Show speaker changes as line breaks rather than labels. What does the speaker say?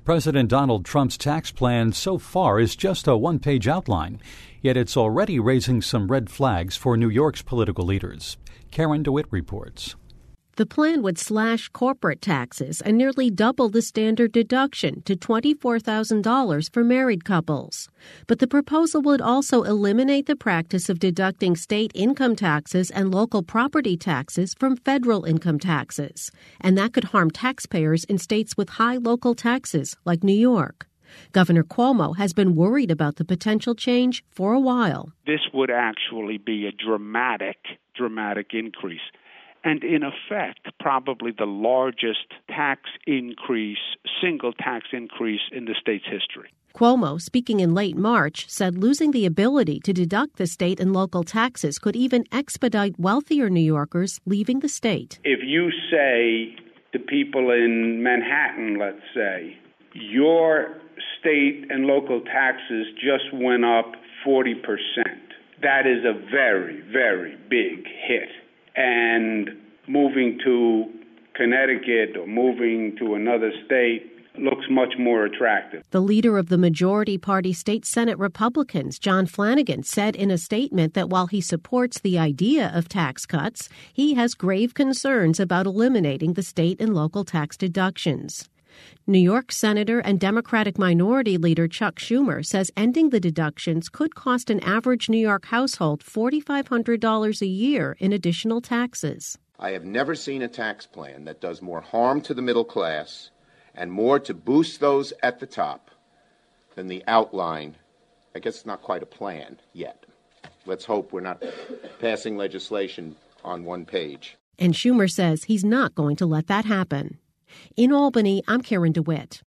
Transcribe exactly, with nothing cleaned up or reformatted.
President Donald Trump's tax plan so far is just a one-page outline, yet it's already raising some red flags for New York's political leaders. Karen DeWitt reports.
The plan would slash corporate taxes and nearly double the standard deduction to twenty-four thousand dollars for married couples. But the proposal would also eliminate the practice of deducting state income taxes and local property taxes from federal income taxes. And that could harm taxpayers in states with high local taxes, like New York. Governor Cuomo has been worried about the potential change for a while.
This would actually be a dramatic, dramatic increase. And in effect, probably the largest tax increase, single tax increase in the state's history.
Cuomo, speaking in late March, said losing the ability to deduct the state and local taxes could even expedite wealthier New Yorkers leaving the state.
If you say to people in Manhattan, let's say, your state and local taxes just went up forty percent, that is a very, very big hit. And moving to Connecticut or moving to another state looks much more attractive.
The leader of the majority party state Senate Republicans, John Flanagan, said in a statement that while he supports the idea of tax cuts, he has grave concerns about eliminating the state and local tax deductions. New York Senator and Democratic Minority Leader Chuck Schumer says ending the deductions could cost an average New York household four thousand five hundred dollars a year in additional taxes.
I have never seen a tax plan that does more harm to the middle class and more to boost those at the top than the outline. I guess it's not quite a plan yet. Let's hope we're not passing legislation on one page.
And Schumer says he's not going to let that happen. In Albany, I'm Karen DeWitt.